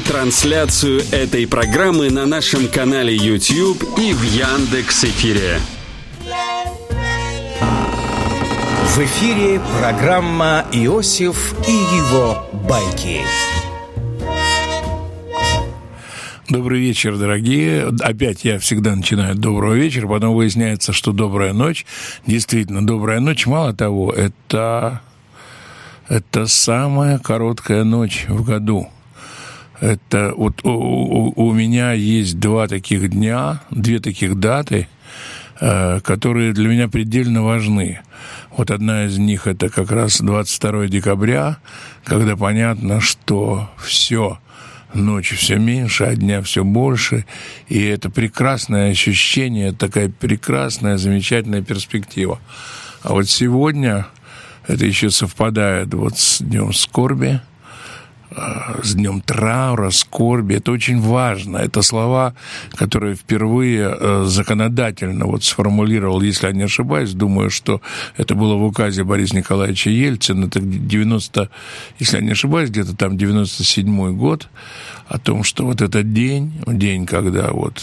трансляцию этой программы на нашем канале YouTube и в Яндекс.Эфире. В эфире программа «Иосиф и его байки». Добрый вечер, дорогие. Опять я всегда начинаю «доброго вечера», потом выясняется, что «добрая ночь». Действительно, «добрая ночь». Мало того, это самая короткая ночь в году. Это вот у меня есть две таких даты, которые для меня предельно важны. Вот одна из них — это как раз 22 декабря, когда понятно, что все, ночи все меньше, а дня все больше, и это прекрасное ощущение, такая прекрасная, замечательная перспектива. А вот сегодня это еще совпадает вот с Днем скорби, с Днем траура, скорби. Это очень важно. Это слова, которые впервые законодательно вот сформулировал, если я не ошибаюсь, думаю, что это было в указе Бориса Николаевича Ельцина, это если я не ошибаюсь, где-то там 97-й год, о том, что вот этот день, когда вот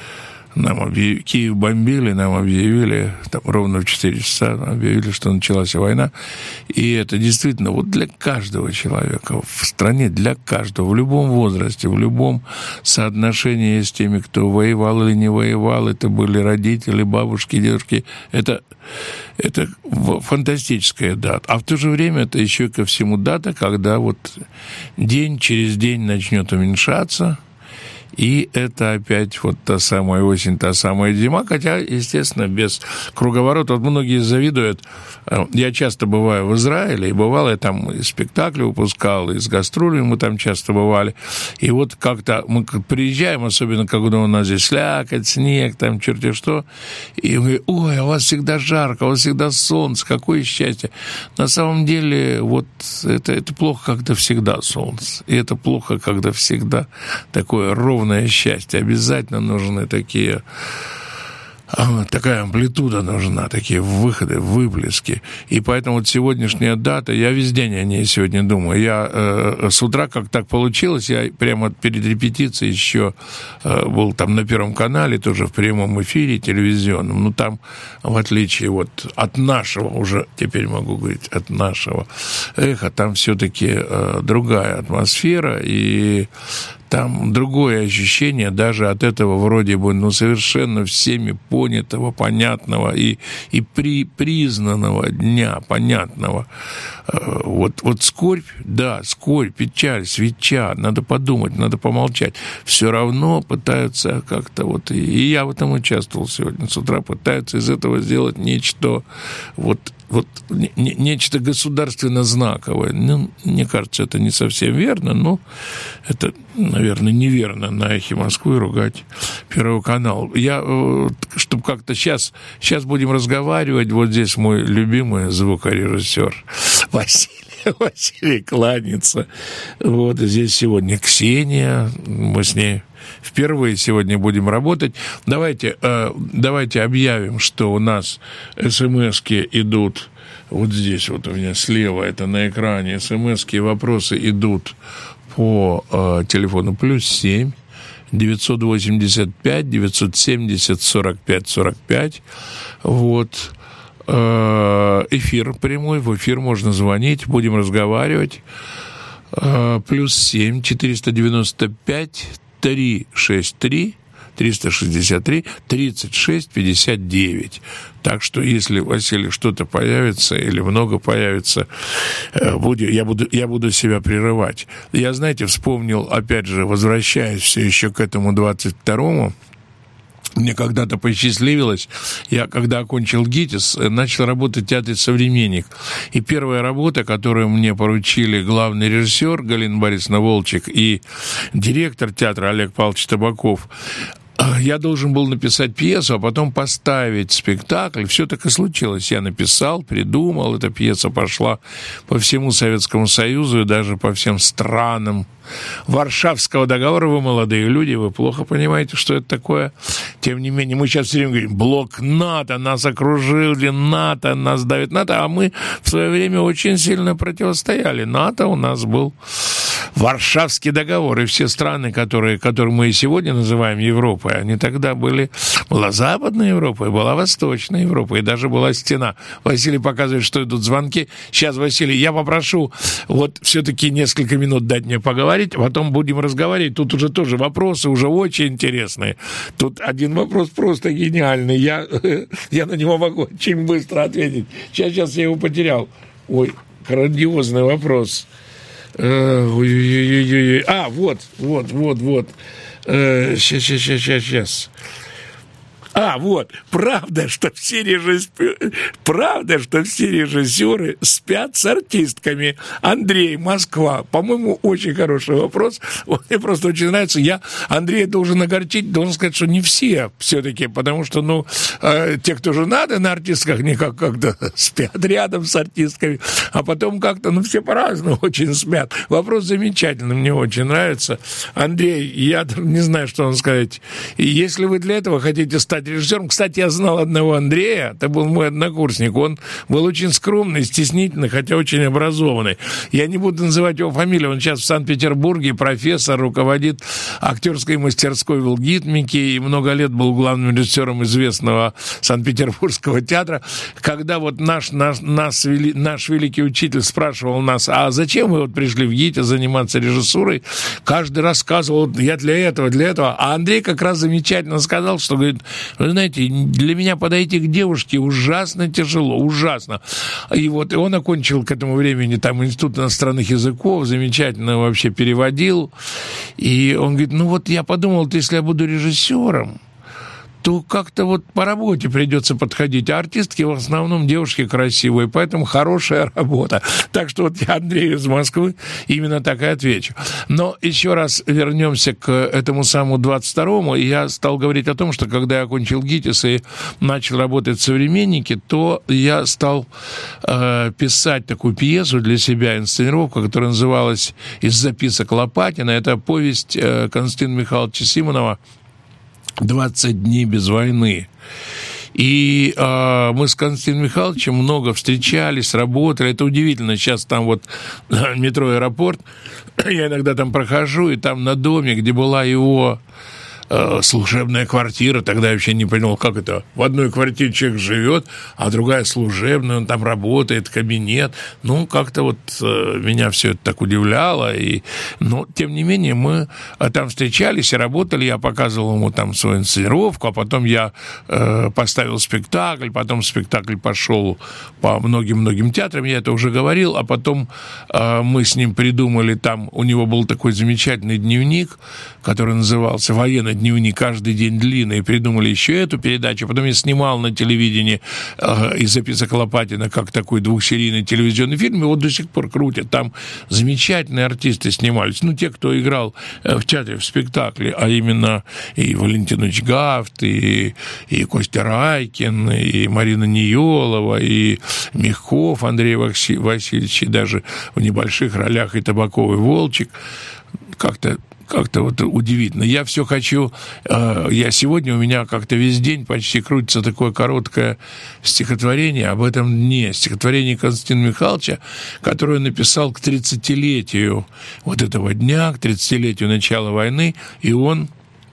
Киев бомбили, нам объявили, там ровно в 4 часа объявили, что началась война. И это действительно вот для каждого человека в стране, для каждого, в любом возрасте, в любом соотношении с теми, кто воевал или не воевал, это были родители, бабушки, дедушки. Это фантастическая дата. А в то же время это еще ко всему дата, когда вот день через день начнет уменьшаться. И это опять вот та самая осень, та самая зима, хотя, естественно, без круговорота. Вот многие завидуют. Я часто бываю в Израиле, и бывал я там и спектакли выпускал, и с гастролями мы там часто бывали. И вот как-то мы приезжаем, особенно когда у нас здесь слякоть, снег, там черти что, и мы говорим: ой, а у вас всегда жарко, у вас всегда солнце, какое счастье. На самом деле, вот это плохо, когда всегда солнце. И это плохо, когда всегда такое ровное счастье. Обязательно нужны такая амплитуда нужна, такие выходы, выплески. И поэтому вот сегодняшняя дата, я весь день о ней сегодня думаю. Я с утра, как так получилось, я прямо перед репетицией еще был там на Первом канале, тоже в прямом эфире телевизионном. Ну, там, в отличие вот от нашего, уже теперь могу говорить, от нашего эхо, там все-таки другая атмосфера, и там другое ощущение даже от этого вроде бы, совершенно всеми понятого, понятного и признанного дня, понятного. Вот скорбь, да, скорбь, печаль, свеча, надо подумать, надо помолчать. Все равно пытаются как-то вот, и я в этом участвовал сегодня с утра, пытаются из этого сделать нечто нечто государственно знаковое. Мне кажется, это не совсем верно, но это, наверное, неверно на «Эхе Москвы» ругать Первый канал. Чтобы как-то сейчас будем разговаривать, вот здесь мой любимый звукорежиссер Василий кланяется. Вот здесь сегодня Ксения, мы с ней впервые сегодня будем работать. Давайте объявим, что у нас смс-ки идут вот здесь, вот у меня слева, это на экране, смс-ки, вопросы идут по телефону +7 985 970 45 45. Вот. Эфир прямой, в эфир можно звонить, будем разговаривать. +7 495 363 363 36 59. Так что, если, Василий, что-то появится или много появится, я буду себя прерывать. Я, знаете, вспомнил, опять же, возвращаясь все еще к этому 22-му, мне когда-то посчастливилось, я, когда окончил ГИТИС, начал работать в театре «Современник». И первая работа, которую мне поручили главный режиссер Галина Борисовна Волчек и директор театра Олег Павлович Табаков, я должен был написать пьесу, а потом поставить спектакль. Все так и случилось. Я написал, придумал, эта пьеса пошла по всему Советскому Союзу и даже по всем странам Варшавского договора. Вы молодые люди, вы плохо понимаете, что это такое. Тем не менее, мы сейчас все время говорим: блок НАТО, нас окружили, НАТО, нас давит НАТО, а мы в свое время очень сильно противостояли НАТО. У нас был Варшавский договор и все страны, которые мы и сегодня называем Европой, они тогда была Западная Европа, и была Восточная Европа, и даже была стена. Василий показывает, что идут звонки. Сейчас, Василий, я попрошу вот все-таки несколько минут дать мне поговорить, а потом будем разговаривать. Тут уже тоже вопросы уже очень интересные. Тут один вопрос просто гениальный. Я на него могу очень быстро ответить. Сейчас я его потерял. Ой, грандиозный вопрос. Вот. Сейчас. Вот. Правда, что все режиссеры спят с артистками? Андрей, Москва. По-моему, очень хороший вопрос. Мне просто очень нравится. Я Андрея должен огорчить, должен сказать, что не все все-таки, потому что, те, кто женаты на артистках, не как-то спят рядом с артистками, а потом как-то, все по-разному очень спят. Вопрос замечательный, мне очень нравится. Андрей, я не знаю, что вам сказать. Если вы для этого хотите стать режиссером. Кстати, я знал одного Андрея, это был мой однокурсник, он был очень скромный, стеснительный, хотя очень образованный. Я не буду называть его фамилию, он сейчас в Санкт-Петербурге профессор, руководит актерской мастерской в Илгитмике и много лет был главным режиссером известного Санкт-Петербургского театра. Когда вот наш великий учитель спрашивал нас, а зачем вы пришли в ГИТИС заниматься режиссурой, каждый рассказывал, я для этого, а Андрей как раз замечательно сказал, что, говорит, вы знаете, для меня подойти к девушке ужасно тяжело, ужасно. И он окончил к этому времени там Институт иностранных языков, замечательно вообще переводил. И он говорит, я подумал, если я буду режиссером, то как-то по работе придется подходить. А артистки в основном девушки красивые, поэтому хорошая работа. Так что я Андрею из Москвы именно так и отвечу. Но еще раз вернемся к этому самому 22-му. Я стал говорить о том, что когда я окончил ГИТИС и начал работать в «Современнике», то я стал писать такую пьесу для себя, инсценировку, которая называлась «Из записок Лопатина». Это повесть Константина Михайловича Симонова «20 дней без войны». И мы с Константином Михайловичем много встречались, работали. Это удивительно. Сейчас там метро «Аэропорт», я иногда там прохожу, и там на доме, где была его служебная квартира, тогда я вообще не понял, как это. В одной квартире человек живет, а другая служебная, он там работает, кабинет. Как-то меня все это так удивляло. Но, тем не менее, мы там встречались и работали. Я показывал ему там свою инсценировку, а потом я поставил спектакль, потом спектакль пошел по многим-многим театрам, я это уже говорил, а потом мы с ним придумали, там у него был такой замечательный дневник, который назывался «Военный дневник, каждый день длинный», придумали еще эту передачу, потом я снимал на телевидении «Из записок Лопатина» как такой двухсерийный телевизионный фильм, и до сих пор крутят, там замечательные артисты снимались, те, кто играл в театре, в спектакле, а именно и Валентин Ильич Гафт, и Костя Райкин, и Марина Ниелова, и Мягков Андрей Васильевич, и даже в небольших ролях и Табаков, и Волчек, как-то удивительно. Я все хочу... сегодня у меня как-то весь день почти крутится такое короткое стихотворение об этом дне. Стихотворение Константина Михайловича, которое он написал к 30-летию этого дня, к 30-летию начала войны. И он...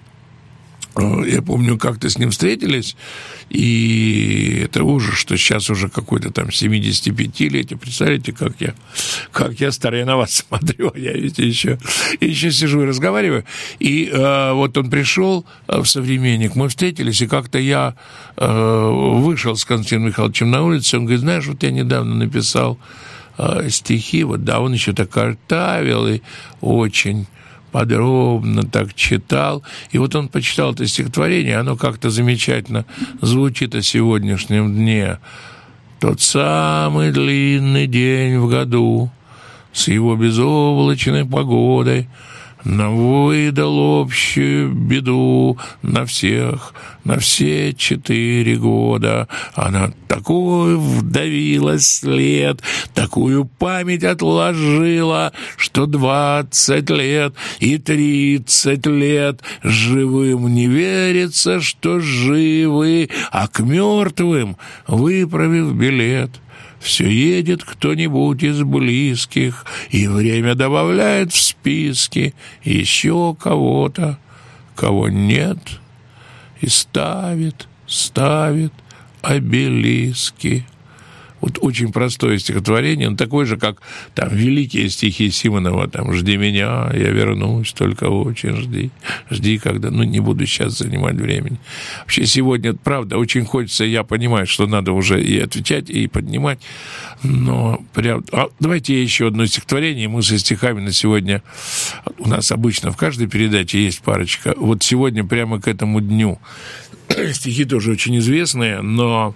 Я помню, как-то с ним встретились, и это ужас, что сейчас уже какой-то там 75-летие. Представляете, как я старый, я на вас смотрю, а я ведь еще сижу и разговариваю. И он пришел в «Современник», мы встретились, и как-то я вышел с Константином Михайловичем на улицу, он говорит, знаешь, я недавно написал стихи, он еще так картавил и очень... подробно так читал. И он почитал это стихотворение, оно как-то замечательно звучит о сегодняшнем дне. Тот самый длинный день в году с его безоблачной погодой нам выдал общую беду на всех, на все 4 года. Она такой вдавила след, такую память отложила, что 20 лет и 30 лет живым не верится, что живы, а к мертвым выправив билет. Все едет кто-нибудь из близких, и время добавляет в списки еще кого-то, кого нет, и ставит обелиски. Вот очень простое стихотворение, но такое же, как там великие стихи Симонова, там «Жди меня, я вернусь, только очень жди, когда...» Ну, не буду сейчас занимать времени. Вообще сегодня, правда, очень хочется, я понимаю, что надо уже и отвечать, и поднимать, но прям... давайте еще одно стихотворение, мы со стихами на сегодня... У нас обычно в каждой передаче есть парочка. Вот сегодня прямо к этому дню. Стихи тоже очень известные, но...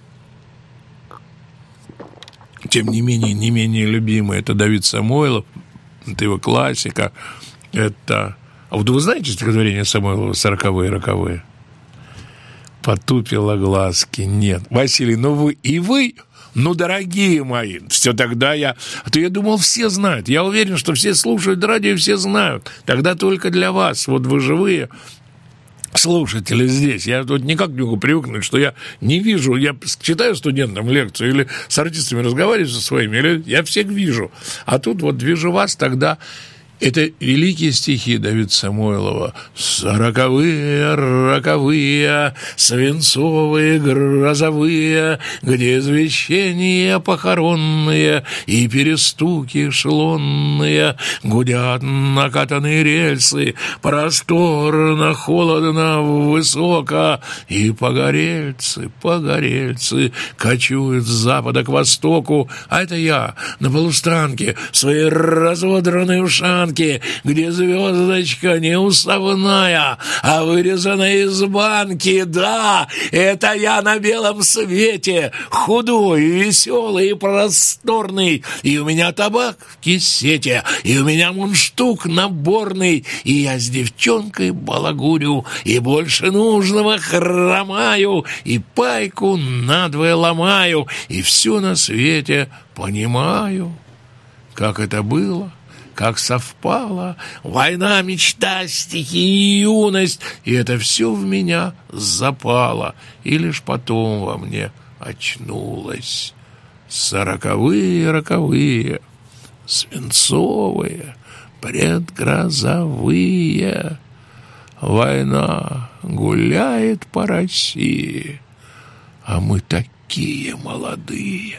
Тем не менее любимый. Это Давид Самойлов, это его классика. Это... А вот вы знаете стихотворение Самойлова «40-е, роковые»? Потупила глазки. Нет. Василий, ну вы... Ну, дорогие мои, все тогда я... А то я думал, все знают. Я уверен, что все слушают радио, все знают. Тогда только для вас. Вот вы живые слушатели здесь. Я тут никак не могу привыкнуть, что я не вижу. Я читаю студентам лекцию или с артистами разговариваю со своими, или я всех вижу. А тут вот вижу вас, тогда... Это великие стихи Давида Самойлова. 40-е, роковые, свинцовые, грозовые, где извещения похоронные и перестуки эшелонные, гудят накатанные рельсы, просторно, холодно, высоко, и погорельцы кочуют с запада к востоку, а это я на полустанке в своей разодранной ушанке, где звездочка не уставная, а вырезанная из банки. Да, это я на белом свете, худой, веселый и просторный, и у меня табак в кисете, и у меня мундштук наборный, и я с девчонкой балагурю, и больше нужного хромаю, и пайку надвое ломаю, и все на свете понимаю. Как это было, как совпало, война, мечта, стихи и юность, и это все в меня запало, и лишь потом во мне очнулось. 40-е, роковые, свинцовые, предгрозовые, война гуляет по России, а мы такие молодые.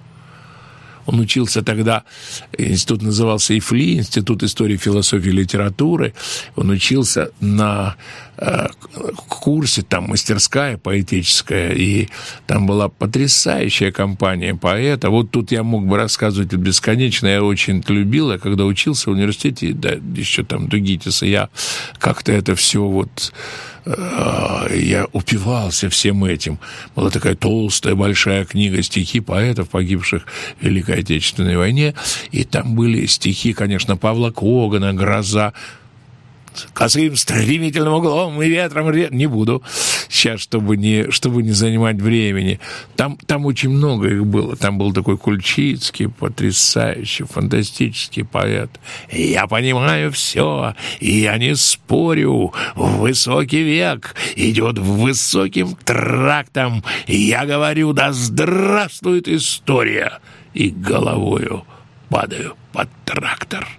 Он учился тогда, институт назывался ИФЛИ, Институт истории, философии и литературы. Он учился на курсе, там мастерская поэтическая, и там была потрясающая компания поэтов. Вот тут я мог бы рассказывать бесконечно, я очень это любил. Я когда учился в университете, да, еще там Дугитиса, я как-то это все вот... Я упивался всем этим. Была такая толстая, большая книга стихи поэтов, погибших в Великой Отечественной войне, и там были стихи, конечно, Павла Когана «Гроза», косым стремительным углом и ветром не буду сейчас, чтобы не занимать времени. Там очень много их было. Там был такой Кульчицкий, потрясающий, фантастический поэт. Я понимаю все, и я не спорю. Высокий век идет высоким трактом. Я говорю, да здравствует история, и головою падаю под трактор.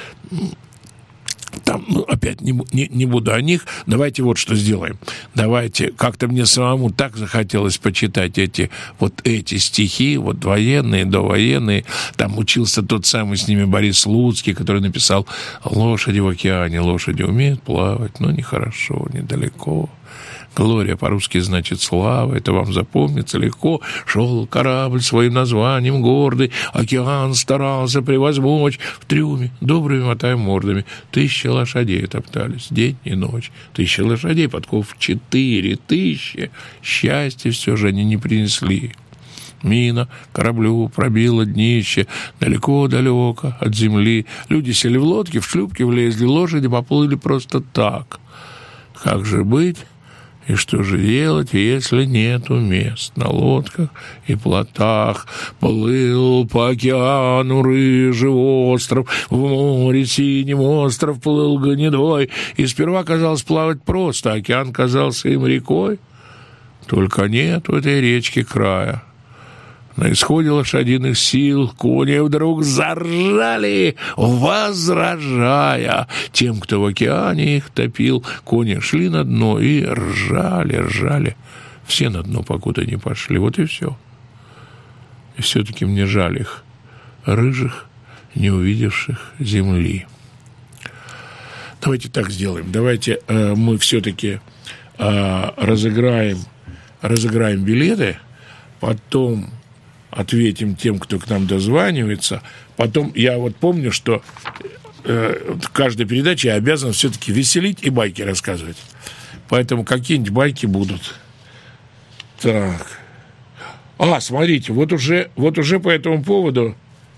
Там, опять не буду о них. Давайте вот что сделаем. Давайте, как-то мне самому так захотелось почитать эти стихи, вот военные, довоенные. Там учился тот самый с ними Борис Слуцкий, который написал «Лошади в океане, лошади умеют плавать, но нехорошо, недалеко». Глория по-русски значит слава, это вам запомнится легко. Шел корабль своим названием гордый, океан старался превозмочь. В трюме добрыми мотая мордами 1000 лошадей топтались день и ночь. 1000 лошадей, подков 4000. Счастья все же они не принесли. Мина кораблю пробила днище, далеко-далеко от земли. Люди сели в лодки, в шлюпки влезли, лошади поплыли просто так. Как же быть? И что же делать, если нету мест на лодках и плотах? Плыл по океану рыжий остров, в море синим остров плыл гнедой, и сперва казалось плавать просто, океан казался им рекой. Только нет в этой речке края. На исходе лошадиных сил кони вдруг заржали, возражая тем, кто в океане их топил. Кони шли на дно и ржали. Все на дно, покуда не пошли. Вот и все. И все-таки мне жаль их, рыжих, не увидевших земли. Давайте так сделаем. Давайте мы все-таки разыграем билеты, потом ответим тем, кто к нам дозванивается. Потом я вот помню, что в каждой передаче я обязан все-таки веселить и байки рассказывать. Поэтому какие-нибудь байки будут. Так. Смотрите, вот уже по этому поводу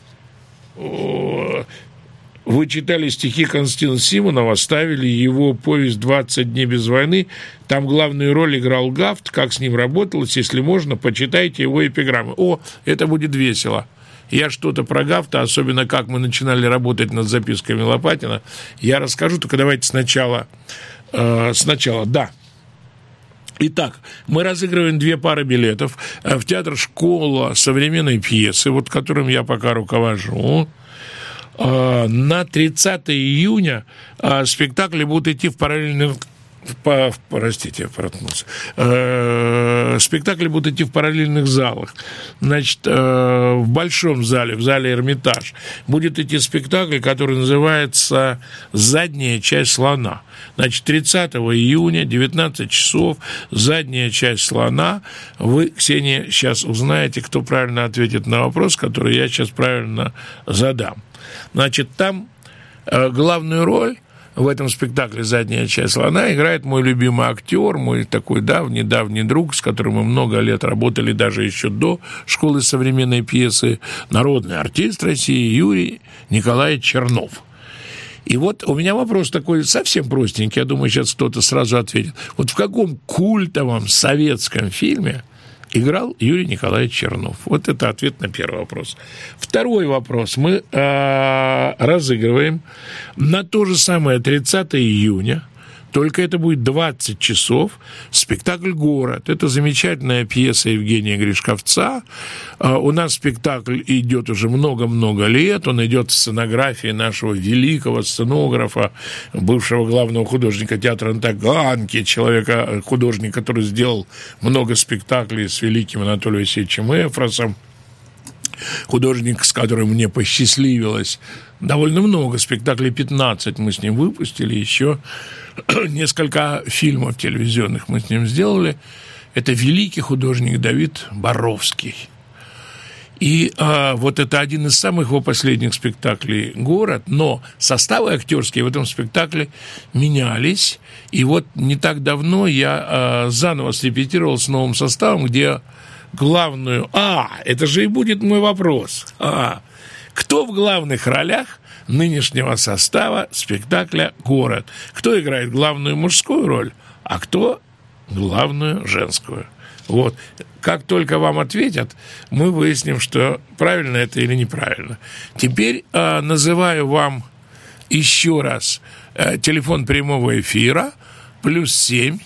вы читали стихи Константина Симонова, ставили его повесть «20 дней без войны». Там главную роль играл Гафт. Как с ним работалось, если можно, почитайте его эпиграммы. Это будет весело. Я что-то про Гафта, особенно как мы начинали работать над записками Лопатина, я расскажу, только давайте сначала. Да. Итак, мы разыгрываем 2 пары билетов в театр «Школа современной пьесы», вот которым я пока руковожу. На 30 июня спектакли будут идти в параллельных... Спектакли будут идти в параллельных залах. Значит, в большом зале, в зале «Эрмитаж», будет идти спектакль, который называется «Задняя часть слона». Значит, 30 июня, 19 часов, «Задняя часть слона». Вы, Ксения, сейчас узнаете, кто правильно ответит на вопрос, который я сейчас правильно задам. Значит, там главную роль в этом спектакле «Задняя часть слона» играет мой любимый актер, мой такой давний друг, с которым мы много лет работали, даже еще до школы современной пьесы, народный артист России Юрий Николаевич Чернов. И вот у меня вопрос такой совсем простенький, я думаю, сейчас кто-то сразу ответит. Вот в каком культовом советском фильме играл Юрий Николаевич Чернов? Вот это ответ на первый вопрос. Второй вопрос мы разыгрываем на то же самое 30 июня, только это будет 20 часов, спектакль «Город». Это замечательная пьеса Евгения Гришковца. У нас спектакль идет уже много-много лет. Он идет в сценографии нашего великого сценографа, бывшего главного художника театра на Таганке, художника, который сделал много спектаклей с великим Анатолием Васильевичем Эфросом. Художник, с которым мне посчастливилось довольно много спектаклей, 15 мы с ним выпустили, еще несколько фильмов телевизионных мы с ним сделали. Это великий художник Давид Боровский. И вот это один из самых его последних спектаклей «Город», но составы актерские в этом спектакле менялись. И вот не так давно я заново срепетировал с новым составом, где главную... это же и будет мой вопрос. Кто в главных ролях нынешнего состава спектакля «Город»? Кто играет главную мужскую роль, а кто главную женскую? Вот. Как только вам ответят, мы выясним, что правильно это или неправильно. Теперь называю вам еще раз телефон прямого эфира +7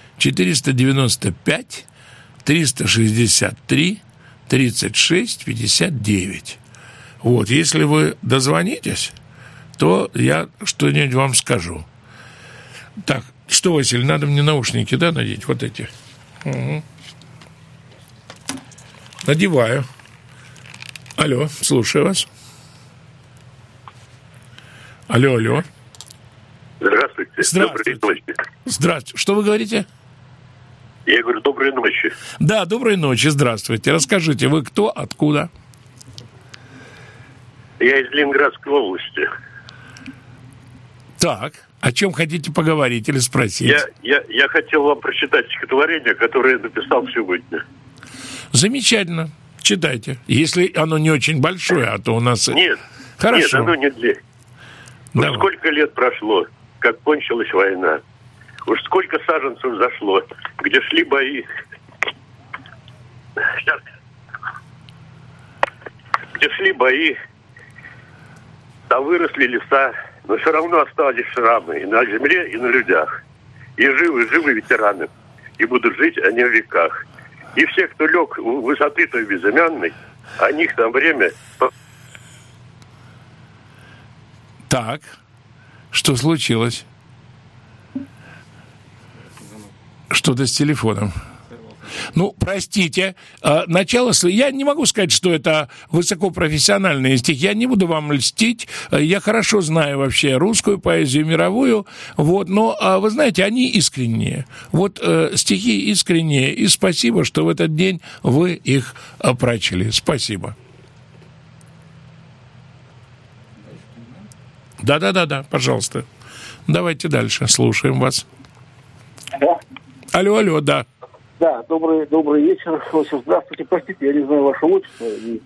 495 363 36 59. Вот, если вы дозвонитесь, то я что-нибудь вам скажу. Так, что, Василий, надо мне наушники, надеть? Вот эти. Угу. Надеваю. Алло, слушаю вас. Алло. Здравствуйте. Здравствуйте. Доброй ночи. Здравствуйте. Что вы говорите? Я говорю, доброй ночи. Да, доброй ночи, здравствуйте. Расскажите, вы кто, откуда? Я из Ленинградской области. Так, о чем хотите поговорить или спросить? Я хотел вам прочитать стихотворение, которое я написал сегодня. Замечательно. Читайте. Если оно не очень большое, а то у нас... Нет, хорошо. Нет, оно не для... Уж сколько лет прошло, как кончилась война. Уж сколько саженцев зашло, где шли бои. Сейчас. Где шли бои, там выросли леса, но все равно остались шрамы и на земле, и на людях. И живы ветераны, и будут жить они в веках. И все, кто лег у высоты той безымянной, о них там время... Так, что случилось? Что-то с телефоном. Ну, простите, начало... Я не могу сказать, что это высокопрофессиональный стих. Я не буду вам льстить. Я хорошо знаю вообще русскую поэзию, мировую. Вот, но, вы знаете, они искренние. Вот стихи искренние. И спасибо, что в этот день вы их прочли. Спасибо. Да, пожалуйста. Давайте дальше. Слушаем вас. Да. Алло, да. Да, добрый вечер. Здравствуйте, простите, я не знаю ваше отчество.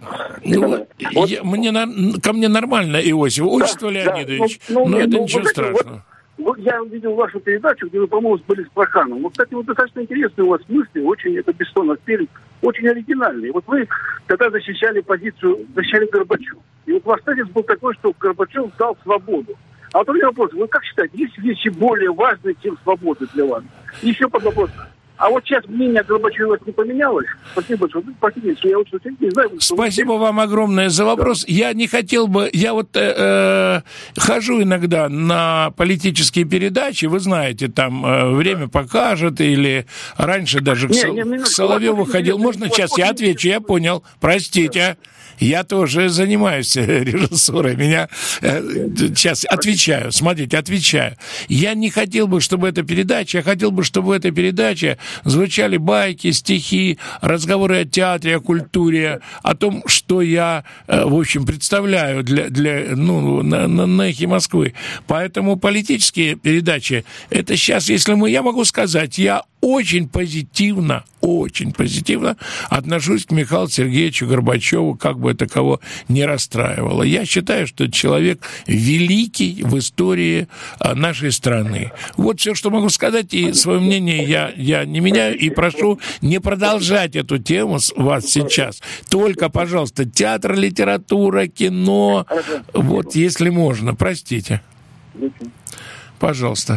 Ко мне нормально, Иосиф. Отчество Леонидович, но это ничего страшного. Я видел вашу передачу, где вы, по-моему, были с Прохановым. Вот, кстати, достаточно интересные у вас мысли, очень, это Бессонов фильм, очень оригинальные. Вот вы тогда защищали Горбачева. И вот ваш тезис был такой, что Горбачев дал свободу. А вот у меня вопрос, вы как считаете, есть вещи более важные, чем свобода для вас? Еще под вопрос. А вот сейчас мнение о Горбачеве не поменялось? Спасибо большое. Простите, я очень не знаю. Спасибо вам огромное за вопрос. Да. Я не хотел бы... Я вот хожу иногда на политические передачи, вы знаете, там «Время покажет», или раньше даже к Соловьеву ходил. Можно сейчас я отвечу? Я понял. Простите. Я тоже занимаюсь режиссурой. Сейчас отвечаю. Смотрите, отвечаю. Я не хотел бы, чтобы эта передача... Я хотел бы, чтобы в этой передаче звучали байки, стихи, разговоры о театре, о культуре, о том, что я, в общем, представляю на «Эхе Москвы». Поэтому политические передачи, это сейчас, я могу сказать, я очень позитивно отношусь к Михаилу Сергеевичу Горбачеву, как бы это кого не расстраивало. Я считаю, что это человек великий в истории нашей страны. Вот все, что могу сказать, и свое мнение я не меняю, и прошу не продолжать эту тему вас сейчас. Только, пожалуйста, театр, литература, кино, вот если можно, простите. Пожалуйста.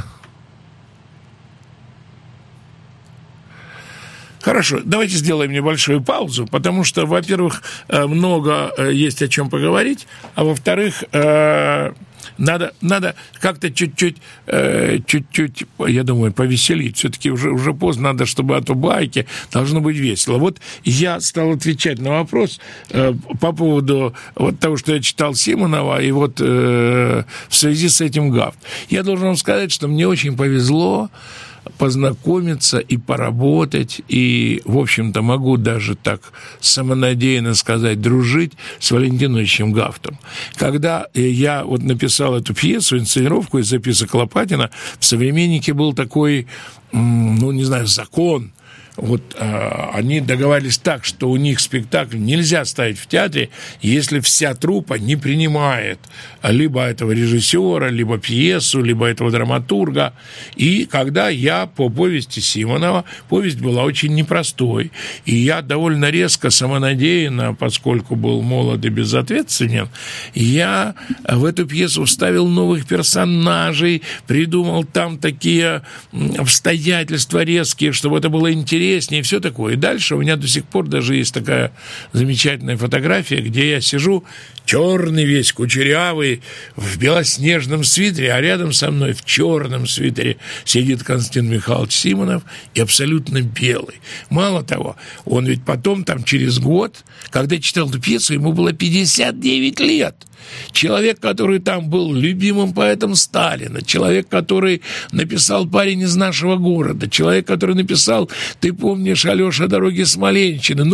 Хорошо, давайте сделаем небольшую паузу, потому что, во-первых, много есть о чем поговорить, а во-вторых, надо как-то чуть-чуть, я думаю, повеселить. Все-таки уже поздно, надо, чтобы от байки должно быть весело. Вот я стал отвечать на вопрос по поводу вот того, что я читал Симонова, и вот в связи с этим Гафт. Я должен вам сказать, что мне очень повезло познакомиться и поработать, и, в общем-то, могу даже так самонадеянно сказать, дружить с Валентином Ильичем Гафтом. Когда я вот написал эту пьесу, инсценировку из записок Лопатина, в «Современнике» был такой, закон. Вот они договорились так, что у них спектакль нельзя ставить в театре, если вся труппа не принимает либо этого режиссера, либо пьесу, либо этого драматурга. И когда я по повести Симонова, повесть была очень непростой, и я довольно резко, самонадеянно, поскольку был молод и безответственен, я в эту пьесу вставил новых персонажей, придумал там такие обстоятельства резкие, чтобы это было интересно, и все такое. И дальше у меня до сих пор даже есть такая замечательная фотография, где я сижу, черный весь, кучерявый, в белоснежном свитере, а рядом со мной в черном свитере сидит Константин Михайлович Симонов и абсолютно белый. Мало того, он ведь потом, там, через год, когда читал эту пьесу, ему было 59 лет. Человек, который там был любимым поэтом Сталина, человек, который написал «Парень из нашего города», человек, который написал «Ты помнишь, Алеша, дороги Смоленщины»,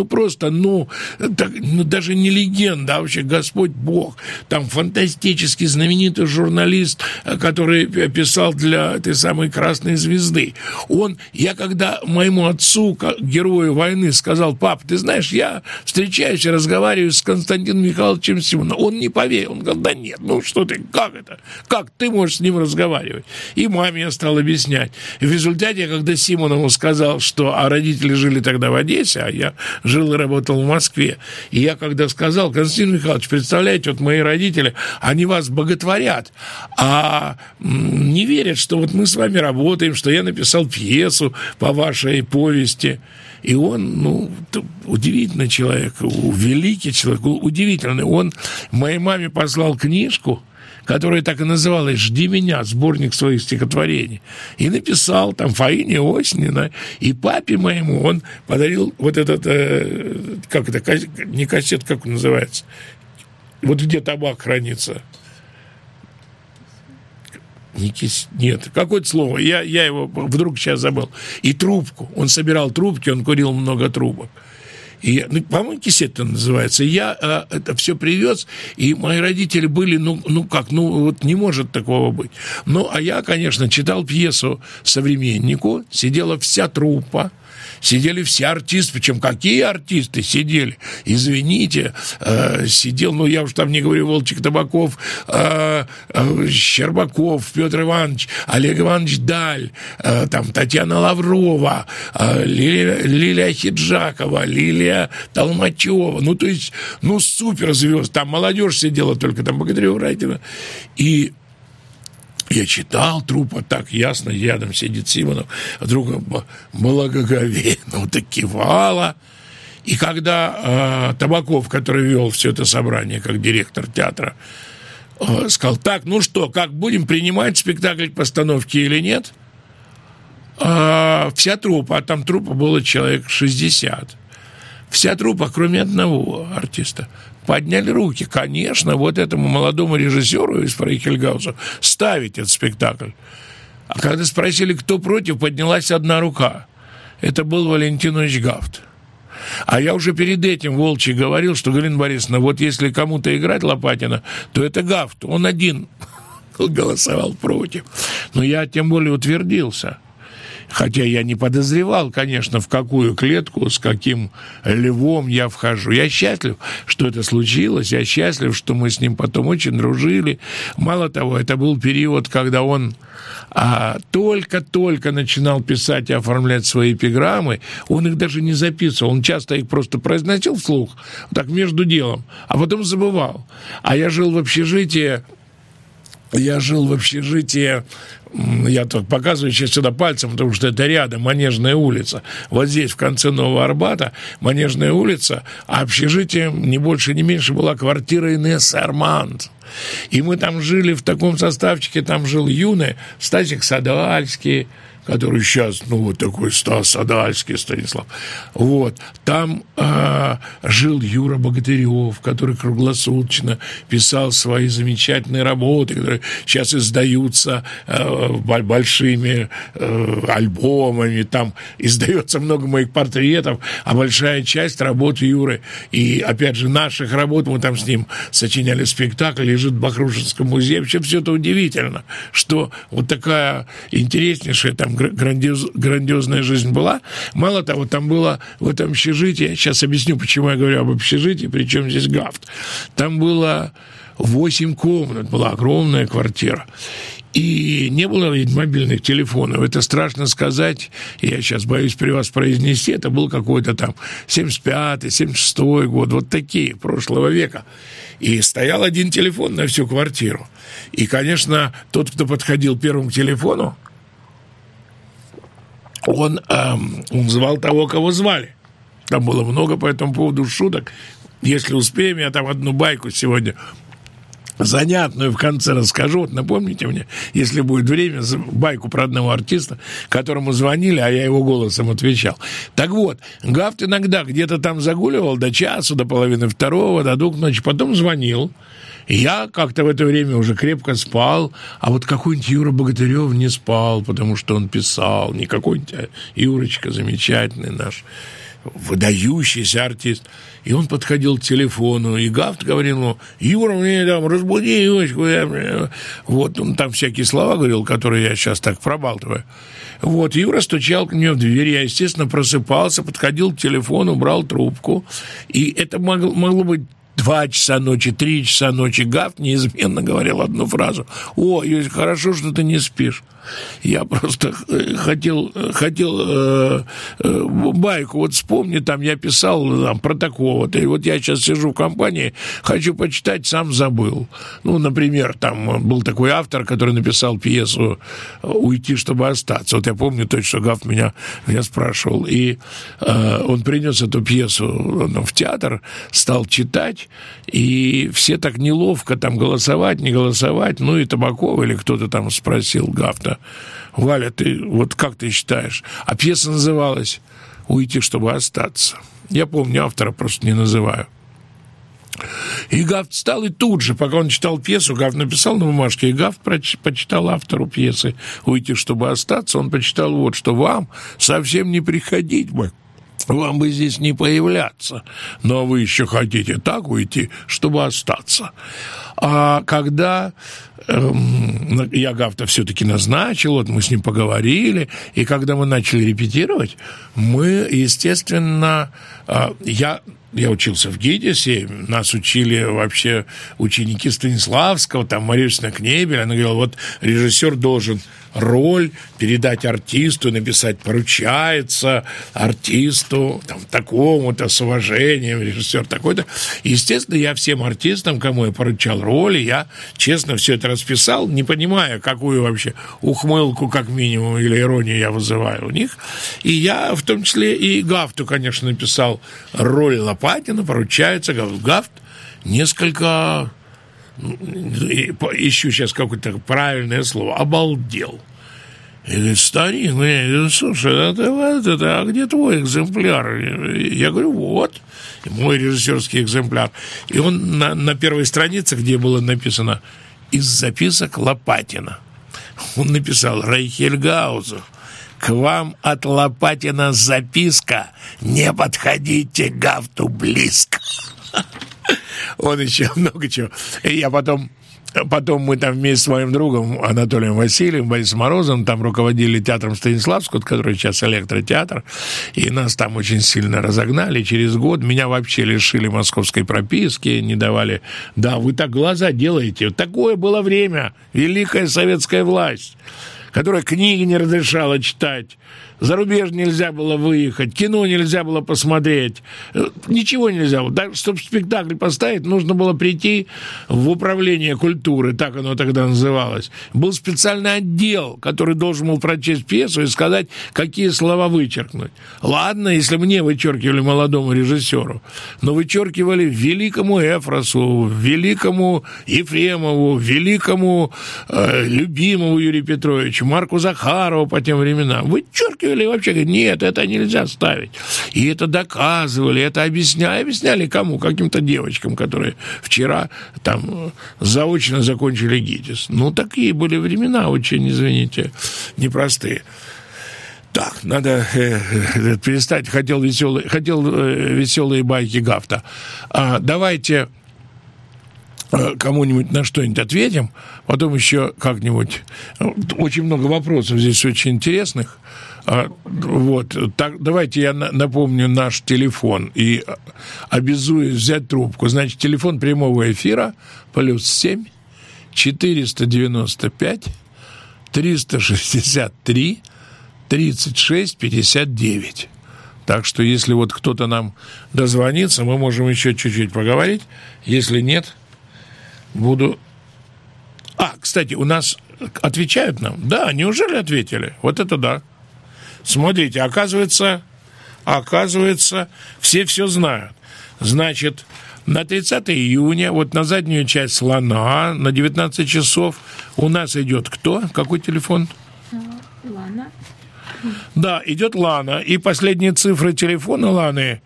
даже не легенда, а вообще Господь Бог, там фантастически знаменитый журналист, который писал для этой самой «Красной звезды». Я когда моему отцу, герою войны, сказал: «Пап, ты знаешь, я встречаюсь и разговариваю с Константином Михайловичем Симоновым», он не поверил. голове. Он говорил, да нет, ну что ты, как это? Как ты можешь с ним разговаривать? И маме я стал объяснять. И в результате, когда Симонову сказал, что родители жили тогда в Одессе, а я жил и работал в Москве, и я когда сказал, Константин Михайлович, представляете, вот мои родители, они вас боготворят, а не верят, что вот мы с вами работаем, что я написал пьесу по вашей повести. И он, удивительный человек, великий человек, удивительный. Он моей маме послал книжку, которая так и называлась «Жди меня», сборник своих стихотворений. И написал там Фаине Оснина. И папе моему он подарил вот этот, не кассет, как он называется, вот где табак хранится. Нет, какое-то слово, я его вдруг сейчас забыл. И трубку, он собирал трубки, он курил много трубок. И, по-моему, кисет это называется. Я это все привез, и мои родители были, вот не может такого быть. А я, конечно, читал пьесу «Современнику», сидела вся труппа, сидели все артисты, причем какие артисты сидели, извините, сидел, я уж там не говорю, Волчек Табаков, Щербаков, Петр Иванович, Олег Иванович Даль, там Татьяна Лаврова, Лилия Хиджакова, Лилия Толмачева, то есть, суперзвезд, там молодежь сидела только, там Богатырева, Райтина, и я читал труппа, так ясно, рядом сидит Симонов, вдруг благоговейно так кивала. И когда Табаков, который вел все это собрание, как директор театра, сказал, так, как будем принимать спектакль к постановке или нет? Вся труппа, а там труппа было человек 60, вся труппа, кроме одного артиста, подняли руки. Конечно, вот этому молодому режиссеру из Фрейхельгауза ставить этот спектакль. А когда спросили, кто против, поднялась одна рука. Это был Валентин Ильич Гафт. А я уже перед этим Волчий говорил, что, Галина Борисовна, вот если кому-то играть Лопатина, то это Гафт. Он один голосовал против. Но я тем более утвердился. Хотя я не подозревал, конечно, в какую клетку, с каким львом я вхожу. Я счастлив, что это случилось. Я счастлив, что мы с ним потом очень дружили. Мало того, это был период, когда он только-только начинал писать и оформлять свои эпиграммы. Он их даже не записывал. Он часто их просто произносил вслух, так между делом, а потом забывал. А я жил в общежитии. Я так показываю сейчас сюда пальцем, потому что это рядом Манежная улица. Вот здесь, в конце Нового Арбата, Манежная улица, а общежитием не больше, не меньше была квартира Инессы Арманд. И мы там жили в таком составчике, там жил юный Стасик Садальский, который сейчас, вот такой Стас Садальский, Станислав. Вот. Там жил Юра Богатырев, который круглосуточно писал свои замечательные работы, которые сейчас издаются большими альбомами. Там издается много моих портретов, а большая часть работ Юры и, опять же, наших работ, мы там с ним сочиняли спектакль, лежит в Бахрушинском музее. Вообще все это удивительно, что вот такая интереснейшая там грандиозная жизнь была. Мало того, там было в этом общежитии, я сейчас объясню, почему я говорю об общежитии, причем здесь Гафт. Там было 8 комнат, была огромная квартира. И не было ведь мобильных телефонов. Это страшно сказать. Я сейчас боюсь при вас произнести. Это был какой-то там 75-й, 76-й год. Вот такие, прошлого века. И стоял один телефон на всю квартиру. И, конечно, тот, кто подходил первым к телефону, он звал того, кого звали. Там было много по этому поводу шуток. Если успеем, я там одну байку сегодня занятную в конце расскажу. Вот напомните мне, если будет время, байку про одного артиста, которому звонили, а я его голосом отвечал. Так вот, Гафт иногда где-то там загуливал до часу, до половины второго, до 2 ночи, потом звонил. И я как-то в это время уже крепко спал, а вот какой-нибудь Юра Богатырев не спал, потому что он писал, не какой-нибудь, а Юрочка замечательный наш, выдающийся артист. И он подходил к телефону, и Гафт говорил, Юра, мне там, разбуди Юрочку. Вот, он там всякие слова говорил, которые я сейчас так пробалтываю. Вот, Юра стучал к мне в дверь, я, естественно, просыпался, подходил к телефону, брал трубку, и это могло быть 2 часа ночи, 3 часа ночи Гафт неизменно говорил одну фразу: «О, Йосиф, хорошо, что ты не спишь». Я просто хотел байку, вот вспомни, там я писал там, про такого-то, и вот я сейчас сижу в компании, хочу почитать, сам забыл. Ну, например, там был такой автор, который написал пьесу «Уйти, чтобы остаться». Вот я помню точно, что Гафт меня спрашивал, и он принес эту пьесу в театр, стал читать, и все так неловко там голосовать, не голосовать, ну и Табаков или кто-то там спросил Гафта: «Валя, ты вот как ты считаешь?» А пьеса называлась «Уйти, чтобы остаться». Я помню, автора просто не называю. И Гафт встал, и тут же, пока он читал пьесу, Гафт написал на бумажке, и Гафт почитал автору пьесы «Уйти, чтобы остаться». Он почитал вот что: «Вам совсем не приходить бы, вам бы здесь не появляться, но вы еще хотите так уйти, чтобы остаться». А когда я Гафта все-таки назначил, вот мы с ним поговорили, и когда мы начали репетировать, мы, естественно, я учился в ГИДИСе, нас учили вообще ученики Станиславского, там Мария Ильинична Кнебель, она говорила: вот режиссер должен роль передать артисту, написать «поручается артисту, там, такому-то, с уважением, режиссер такой-то». Естественно, я всем артистам, кому я поручал роли, я честно все это расписал, не понимая, какую вообще ухмылку, как минимум, или иронию я вызываю у них. И я, в том числе, и Гафту, конечно, написал роль Лопатина, поручается. Гафт несколько... ищу сейчас какое-то правильное слово, обалдел. И говорит: «Старик, слушай, а где твой экземпляр?» Я говорю: «Вот, мой режиссерский экземпляр». И он на первой странице, где было написано «Из записок Лопатина», он написал: «Рейхельгаузу, к вам от Лопатина записка, не подходите к Гафту близко». Он еще много чего. И я потом мы там вместе с моим другом Анатолием Васильевым, Борисом Морозовым, там руководили театром Станиславского, который сейчас электротеатр, и нас там очень сильно разогнали. Через год меня вообще лишили московской прописки, не давали. Да, вы так глаза делаете. Такое было время. Великая советская власть, которая книги не разрешала читать, за рубеж нельзя было выехать, кино нельзя было посмотреть, ничего нельзя было. Чтобы спектакль поставить, нужно было прийти в управление культуры, так оно тогда называлось. Был специальный отдел, который должен был прочесть пьесу и сказать, какие слова вычеркнуть. Ладно, если мне вычеркивали, молодому режиссеру, но вычеркивали великому Эфросу, великому Ефремову, великому любимому Юрию Петровичу, Марку Захарову по тем временам. Вычеркивали вообще, говорят: нет, это нельзя ставить. И это доказывали, это объясняли кому? Каким-то девочкам, которые вчера там заочно закончили ГИТИС. Ну, такие были времена очень, извините, непростые. Так, надо перестать. Хотел веселые байки Гафта. Давайте кому-нибудь на что-нибудь ответим, потом еще как-нибудь. Очень много вопросов здесь очень интересных. Вот, так, давайте я напомню наш телефон и обязуюсь взять трубку. Значит, телефон прямого эфира +7 495 363 36 59. Так что, если вот кто-то нам дозвонится, мы можем еще чуть-чуть поговорить. Если нет, буду... кстати, у нас отвечают нам? Да, неужели ответили? Вот это да. Смотрите, оказывается, все знают. Значит, на 30 июня, вот на заднюю часть «Слона», на 19 часов у нас идет кто? Какой телефон? Лана. Да, идет Лана. И последние цифры телефона Ланы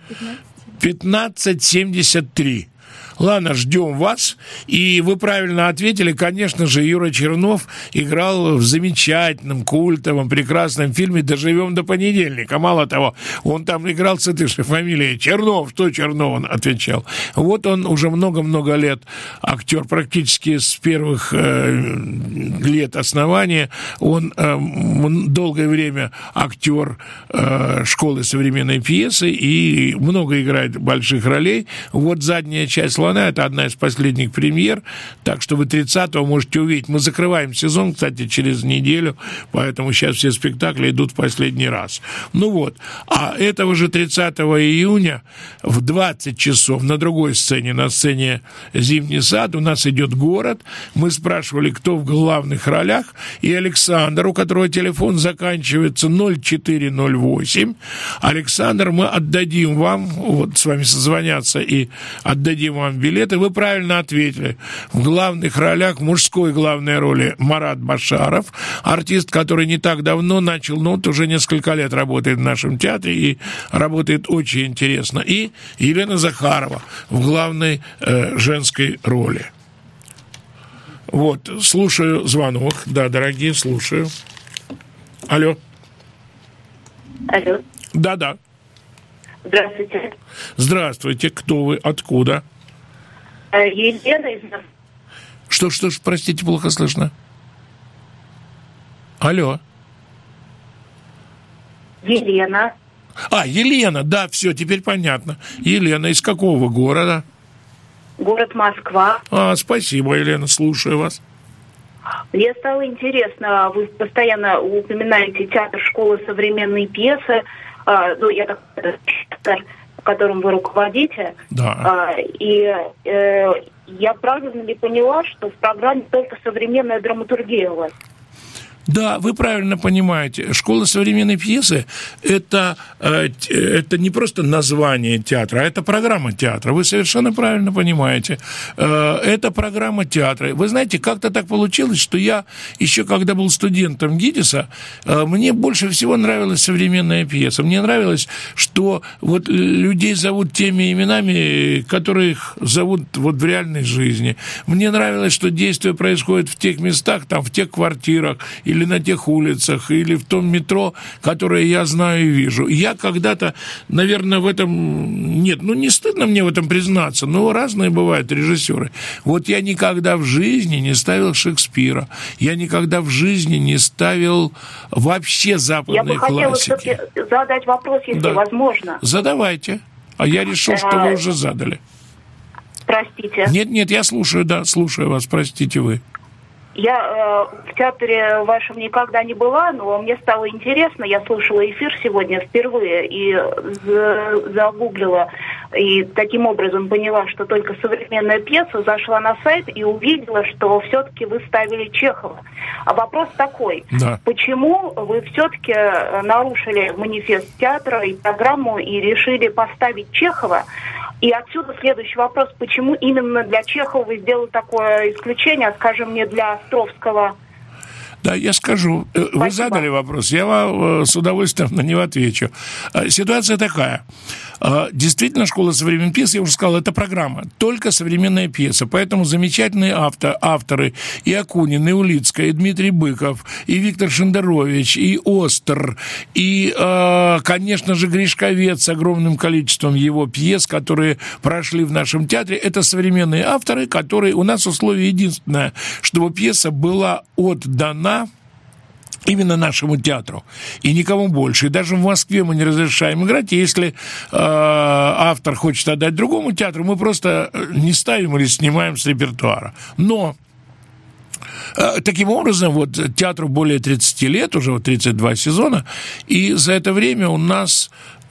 1573. Лана, ждем вас. И вы правильно ответили. Конечно же, Юра Чернов играл в замечательном, культовом, прекрасном фильме «Доживем до понедельника». Мало того, он там играл с этой же фамилией Чернов. Что Чернов? Он отвечал. Вот он уже много-много лет актер, практически с первых лет основания. Он долгое время актер школы современной пьесы и много играет больших ролей. Вот задняя часть слона». Это одна из последних премьер, так что вы 30-го можете увидеть. Мы закрываем сезон, кстати, через неделю, поэтому сейчас все спектакли идут в последний раз. Ну вот. А этого же 30 июня в 20 часов на другой сцене, на сцене «Зимний сад», у нас идет «Город». Мы спрашивали, кто в главных ролях, и Александр, у которого телефон заканчивается 0408. Александр, мы отдадим вам, вот с вами созвонятся и отдадим вам билеты. Вы правильно ответили. В главных ролях, в мужской главной роли Марат Башаров, артист, который не так давно начал, ну, вот уже несколько лет работает в нашем театре и работает очень интересно. И Елена Захарова в главной женской роли. Вот, слушаю звонок. Да, дорогие, слушаю. Алло. Алло. Да-да. Здравствуйте. Здравствуйте. Кто вы? Откуда? Елена из Москвы. Что, простите, плохо слышно. Алло. Елена. Елена, да, все, теперь понятно. Елена, из какого города? Город Москва. Спасибо, Елена, слушаю вас. Мне стало интересно, вы постоянно упоминаете театр школы современной пьесы, я так театр, которым вы руководите. Да. И я правильно ли поняла, что в программе только современная драматургия у вас? Да, вы правильно понимаете. Школа современной пьесы – это не просто название театра, а это программа театра. Вы совершенно правильно понимаете. Это программа театра. Вы знаете, как-то так получилось, что я еще когда был студентом ГИТИСа, мне больше всего нравилась современная пьеса. Мне нравилось, что вот людей зовут теми именами, которых зовут вот в реальной жизни. Мне нравилось, что действие происходит в тех местах, там, в тех квартирах, или на тех улицах, или в том метро, которое я знаю и вижу. Я когда-то, наверное, в этом... Нет, не стыдно мне в этом признаться, но разные бывают режиссеры. Вот я никогда в жизни не ставил Шекспира. Я никогда в жизни не ставил вообще западные классики. Я бы хотела все-таки задать вопрос, если возможно. Задавайте. А я решил, что вы уже задали. Простите. Нет, я слушаю, слушаю вас, простите вы. Я в театре вашем никогда не была, но мне стало интересно. Я слушала эфир сегодня впервые и загуглила, и таким образом поняла, что только современная пьеса, зашла на сайт и увидела, что все-таки вы ставили Чехова. А вопрос такой. Да. Почему вы все-таки нарушили манифест театра и программу и решили поставить Чехова? И отсюда следующий вопрос. Почему именно для Чехова вы сделали такое исключение, скажем, не для Островского? Да, я скажу. Спасибо. Вы задали вопрос, я вам с удовольствием на него отвечу. Ситуация такая. Действительно, школа современной пьесы, я уже сказал, это программа, только современная пьеса. Поэтому замечательные авторы и Акунин, и Улицкая, и Дмитрий Быков, и Виктор Шендерович, и Остер, и, конечно же, Гришковец с огромным количеством его пьес, которые прошли в нашем театре. Это современные авторы, которые... У нас условие единственное, чтобы пьеса была отдана именно нашему театру, и никому больше. И даже в Москве мы не разрешаем играть. И если автор хочет отдать другому театру, мы просто не ставим или снимаем с репертуара. Но таким образом, вот театру более 30 лет, уже 32 сезона, и за это время у нас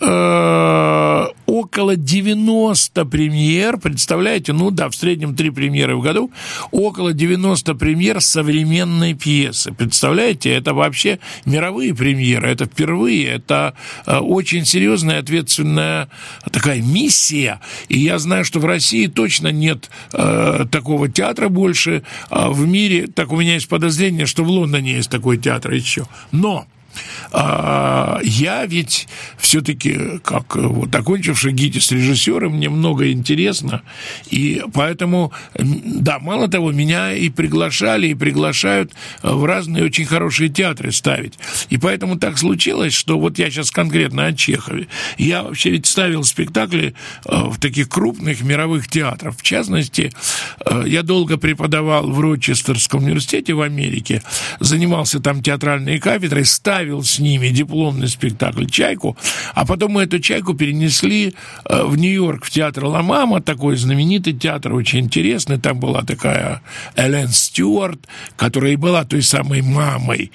около 90 премьер, представляете, в среднем 3 премьеры в году, около 90 премьер современной пьесы. Представляете, это вообще мировые премьеры, это впервые, это очень серьезная, ответственная такая миссия, и я знаю, что в России точно нет такого театра больше, в мире, так у меня есть подозрение, что в Лондоне есть такой театр еще, но я ведь все-таки, как вот окончивший ГИТИС режиссером, мне много интересно, и поэтому, да, мало того, меня и приглашали, и приглашают в разные очень хорошие театры ставить, и поэтому так случилось, что вот я сейчас конкретно о Чехове, я вообще ведь ставил спектакли в таких крупных мировых театрах, в частности, я долго преподавал в Рочестерском университете в Америке, занимался там театральной кафедрой, ставил с ними дипломный спектакль «Чайку», а потом мы эту «Чайку» перенесли в Нью-Йорк, в театр «Ла Мама», такой знаменитый театр, очень интересный. Там была такая Эллен Стюарт, которая и была той самой мамой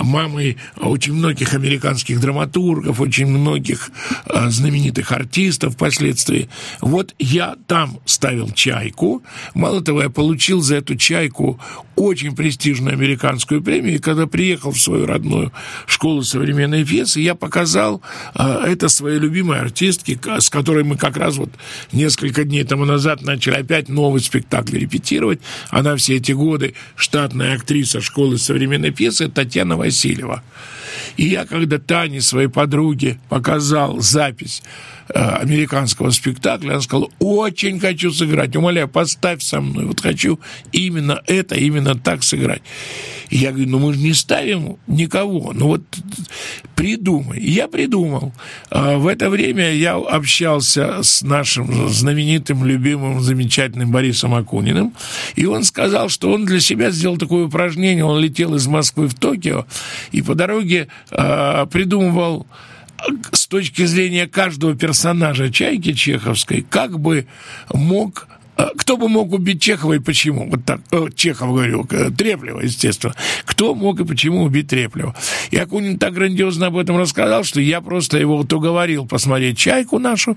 очень многих американских драматургов, очень многих знаменитых артистов впоследствии. Вот я там ставил «Чайку». Мало того, я получил за эту «Чайку» очень престижную американскую премию, и когда приехал в свою родную школу современной пьесы, я показал это своей любимой артистке, с которой мы как раз вот несколько дней тому назад начали опять новый спектакль репетировать. Она все эти годы штатная актриса школы современной пьесы Татьяна Васильева. И я, когда Тане, своей подруге, показал запись американского спектакля, она сказала: очень хочу сыграть, умоляю, поставь со мной, вот хочу именно это, именно так сыграть. И я говорю: ну мы же не ставим никого, ну вот придумай. И я придумал. В это время я общался с нашим знаменитым, любимым, замечательным Борисом Акуниным, и он сказал, что он для себя сделал такое упражнение. Он летел из Москвы в Токио и по дороге придумывал с точки зрения каждого персонажа «Чайки» чеховской, как бы мог... Кто бы мог убить Чехова и почему? Вот так, Чехова, говорю, Треплева, естественно. Кто мог и почему убить Треплева? И Акунин так грандиозно об этом рассказал, что я просто его вот уговорил посмотреть «Чайку» нашу.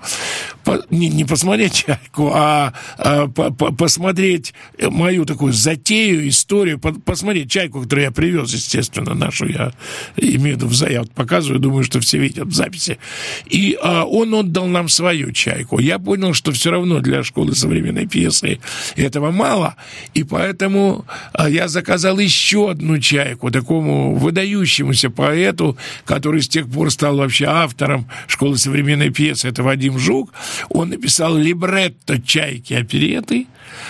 Не посмотреть «Чайку», а посмотреть мою такую затею, историю, посмотреть «Чайку», которую я привез, естественно, нашу. Я имею в виду, я вот показываю, думаю, что все видят в записи. И он отдал нам свою «Чайку». Я понял, что все равно для школы современной пьесы этого мало, и поэтому я заказал еще одну «Чайку» такому выдающемуся поэту, который с тех пор стал вообще автором школы современной пьесы, это Вадим Жук. Он написал либретто «Чайки» оперетты,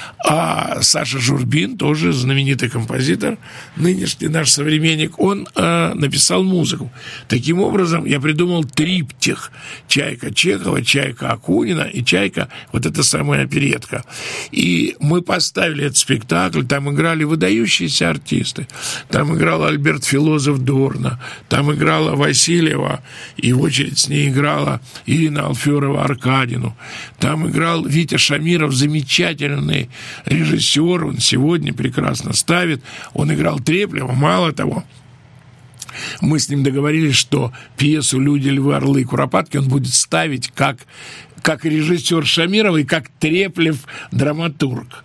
а Саша Журбин, тоже знаменитый композитор, нынешний наш современник, он написал музыку. Таким образом, я придумал триптих: «Чайка» Чехова, «Чайка» Акунина и «Чайка» вот эта самая оперетка. И мы поставили этот спектакль, там играли выдающиеся артисты. Там играл Альберт Филозов-Дорна, там играла Васильева, и в очередь с ней играла Ирина Алферова-Аркадину. Там играл Витя Шамиров, замечательный режиссер, он сегодня прекрасно ставит. Он играл Треплева, мало того, мы с ним договорились, что пьесу «Люди, львы, орлы и куропатки» он будет ставить как режиссер Шамиров и как Треплев драматург.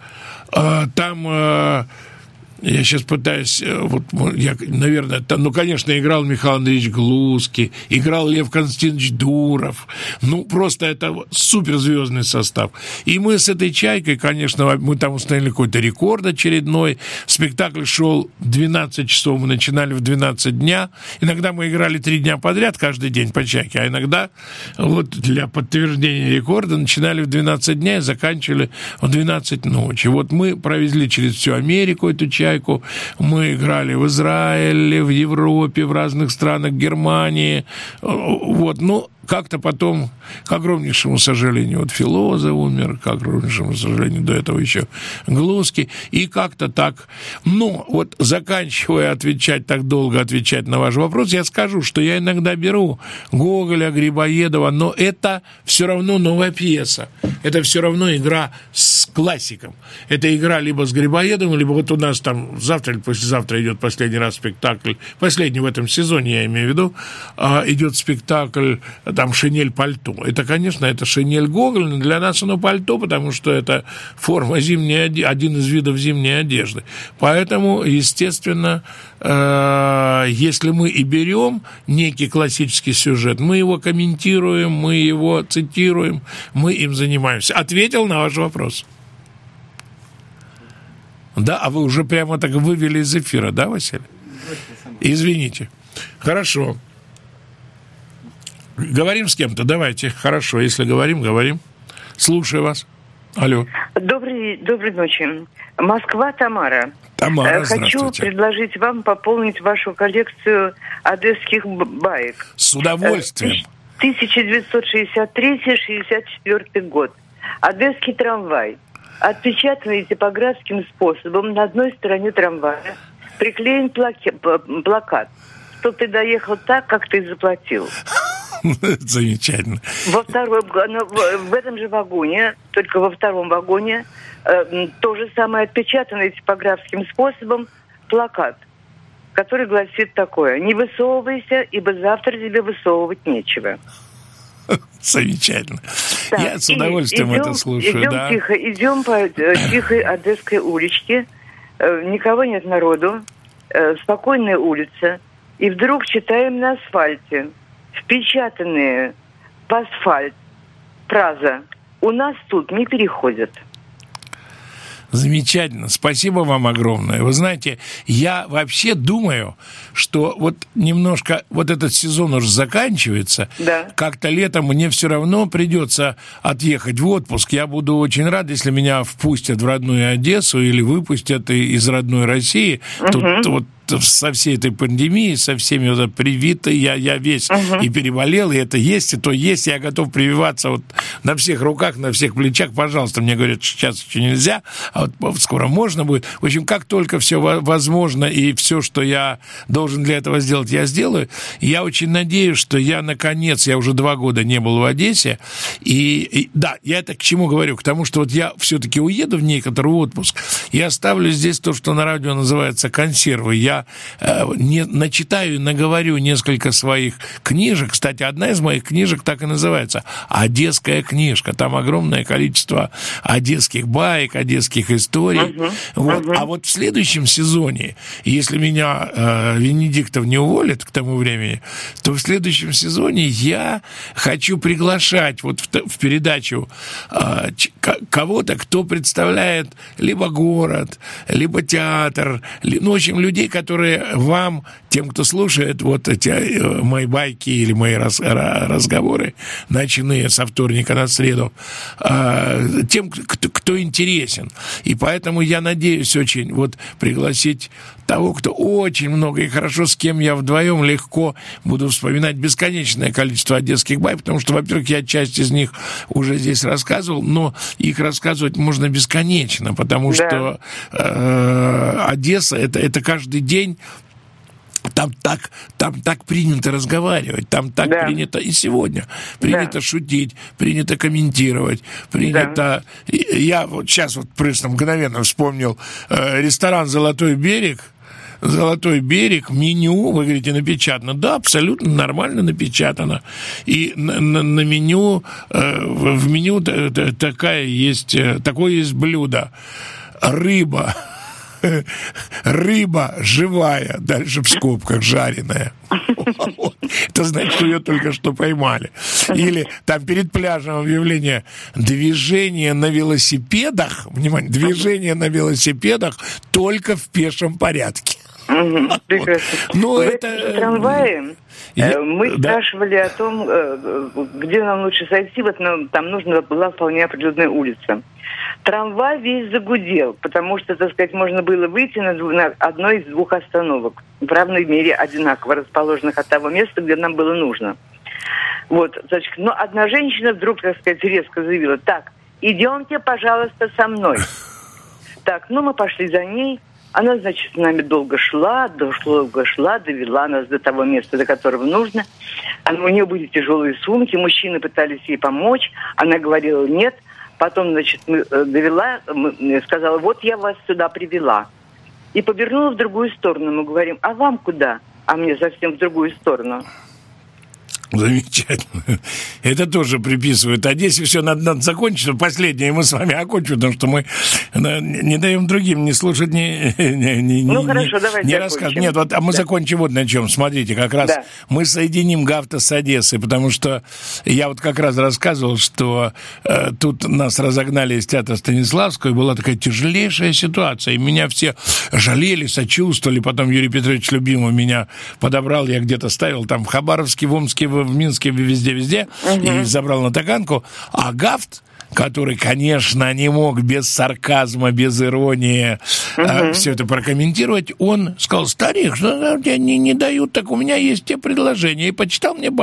Там... Я сейчас пытаюсь, вот я, наверное, там, ну, конечно, играл Михаил Андреевич Глузский, играл Лев Константинович Дуров, ну, просто это суперзвездный состав. И мы с этой «Чайкой», конечно, мы там установили какой-то рекорд очередной, спектакль шел 12 часов, мы начинали в 12 дня, иногда мы играли 3 дня подряд, каждый день по «Чайке», а иногда, вот для подтверждения рекорда, начинали в 12 дня и заканчивали в 12 ночи. Вот мы провезли через всю Америку эту «Чайку», мы играли в Израиле, в Европе, в разных странах, Германии. Вот, ну, как-то потом, к огромнейшему сожалению, вот Филозов умер, к огромнейшему сожалению, до этого еще Глузский, и как-то так. Но вот заканчивая так долго отвечать на ваш вопрос, я скажу, что я иногда беру Гоголя, Грибоедова, но это все равно новая пьеса. Это все равно игра с классиком. Это игра либо с Грибоедовым, либо вот у нас там завтра или послезавтра идет последний раз спектакль, последний в этом сезоне, я имею в виду, идет спектакль там «Шинель пальто». Это, конечно, это шинель Гоголя, но для нас оно пальто, потому что это форма зимней одежды, один из видов зимней одежды. Поэтому, естественно, если мы и берем некий классический сюжет, мы его комментируем, мы его цитируем, мы им занимаемся. Ответил на ваш вопрос. Да, а вы уже прямо так вывели из эфира, да, Василий? Извините. Хорошо. Говорим с кем-то, давайте. Хорошо, если говорим. Слушаю вас. Алло. Доброй ночи. Москва, Тамара. Тамара, хочу предложить вам пополнить вашу коллекцию одесских баек. С удовольствием. 1963-64 год. Одесский трамвай. Отпечатанный типографским способом на одной стороне трамвая приклеен плакат. что ты доехал так, как ты заплатил. Замечательно. В этом же вагоне, только во втором вагоне, то же самое отпечатанный типографским способом плакат, который гласит такое: «Не высовывайся, ибо завтра тебе высовывать нечего». Замечательно. Так, я с удовольствием это слушаю. Идем по тихой Одесской уличке, никого нет народу, спокойная улица, и вдруг читаем на асфальте впечатанные в асфальт фраза: «У нас тут не переходят». Замечательно. Спасибо вам огромное. Вы знаете, я вообще думаю, что вот немножко вот этот сезон уже заканчивается. Да. Как-то летом мне все равно придется отъехать в отпуск. Я буду очень рад, если меня впустят в родную Одессу или выпустят из родной России. Тут вот со всей этой пандемией, со всеми вот привитой, я весь и переболел, и это есть, и то есть, я готов прививаться вот на всех руках, на всех плечах, пожалуйста. Мне говорят, что сейчас еще нельзя, а вот скоро можно будет. В общем, как только все возможно, и все, что я должен для этого сделать, я сделаю. И я очень надеюсь, что я, наконец, я уже 2 года не был в Одессе, и да, я это к чему говорю? К тому, что вот я все-таки уеду в некоторый отпуск, и оставлю здесь то, что на радио называется консервы. Я начитаю и наговорю несколько своих книжек. Кстати, одна из моих книжек так и называется «Одесская книжка». Там огромное количество одесских баек, одесских историй. А вот в следующем сезоне, если меня Венедиктов не уволит к тому времени, то в следующем сезоне я хочу приглашать вот в передачу кого-то, кто представляет либо город, либо театр, в общем, людей, которые вам, тем, кто слушает вот эти мои байки или мои разговоры ночные со вторника на среду, тем, кто интересен. И поэтому я надеюсь очень вот пригласить того, кто очень много и хорошо, с кем я вдвоем легко буду вспоминать бесконечное количество одесских байк, потому что, во-первых, я часть из них уже здесь рассказывал, но их рассказывать можно бесконечно, потому что Одесса это каждый день. Там так принято разговаривать, там так принято и сегодня. Принято шутить, принято комментировать, принято... Я вот сейчас вот просто мгновенно вспомнил ресторан «Золотой берег». «Золотой берег», меню, вы говорите, напечатано. Да, абсолютно нормально напечатано. И на меню, в меню такое есть блюдо. Рыба живая, дальше в скобках жареная. Это значит, что ее только что поймали. Или там перед пляжем объявление: движение на велосипедах, внимание, движение на велосипедах только в пешем порядке. Прекрасно. Но в это... трамвае мы спрашивали о том, где нам лучше сойти. Вот там нужна была вполне определенная улица. Трамвай весь загудел, потому что, так сказать, можно было выйти на одной из 2 остановок, в равной мере одинаково расположенных от того места, где нам было нужно. Вот, значит, но одна женщина вдруг, так сказать, резко заявила: так, идемте, пожалуйста, со мной. Так, мы пошли за ней. Она, значит, с нами долго шла, довела нас до того места, до которого нужно. У нее были тяжелые сумки, мужчины пытались ей помочь, она говорила нет. Потом, значит, сказала: вот я вас сюда привела. И повернула в другую сторону. Мы говорим: а вам куда? А мне совсем в другую сторону. Замечательно. Это тоже приписывают Одессе. Все, надо закончить. Последнее мы с вами окончим, потому что мы не даем другим не слушать, хорошо, давайте не рассказывать. Нет, вот, а мы закончим вот на чем. Смотрите, как раз мы соединим Гавто с Одессой, потому что я вот как раз рассказывал, что тут нас разогнали из театра Станиславского, и была такая тяжелейшая ситуация, и меня все жалели, сочувствовали. Потом Юрий Петрович Любимов меня подобрал, я где-то ставил там в Хабаровске, в Омске, в Минске, везде, и забрал на Таганку. А Гафт, который, конечно, не мог без сарказма, без иронии все это прокомментировать, он сказал: старик, что тебе не дают, так у меня есть те предложения. И почитал мне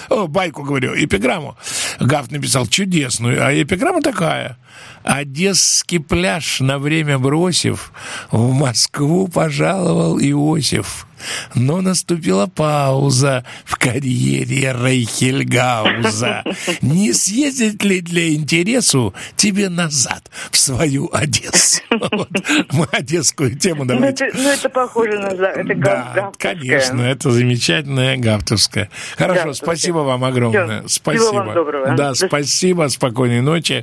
эпиграмму. Гафт написал чудесную, а эпиграмма такая: Одесский пляж на время бросив, в Москву пожаловал Иосиф. но наступила пауза в карьере Рейхельгауза. Не съездить ли для интересу тебе назад в свою Одессу? Вот. Мы одесскую тему давайте. Это похоже на... Это да, конечно, это замечательная гафтовская. Хорошо, спасибо вам огромное. Спасибо. Всего вам доброго. Да, спасибо, спокойной ночи.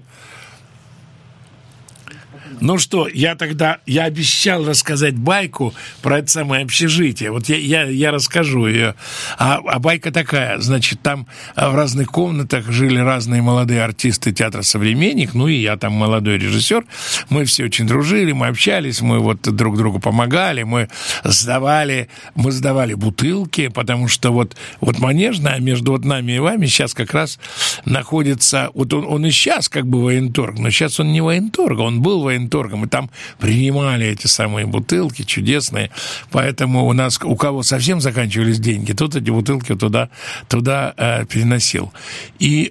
Ну что, я обещал рассказать байку про это самое общежитие. Вот я расскажу ее. А байка такая, значит, там в разных комнатах жили разные молодые артисты театра «Современник», ну и я там молодой режиссер. Мы все очень дружили, мы общались, мы вот друг другу помогали, мы сдавали бутылки, потому что вот Манежная между вот нами и вами сейчас как раз находится, вот он и сейчас как бы военторг, но сейчас он не военторг, он был военторгом, и там принимали эти самые бутылки чудесные, поэтому у кого совсем заканчивались деньги, тот эти бутылки туда переносил. И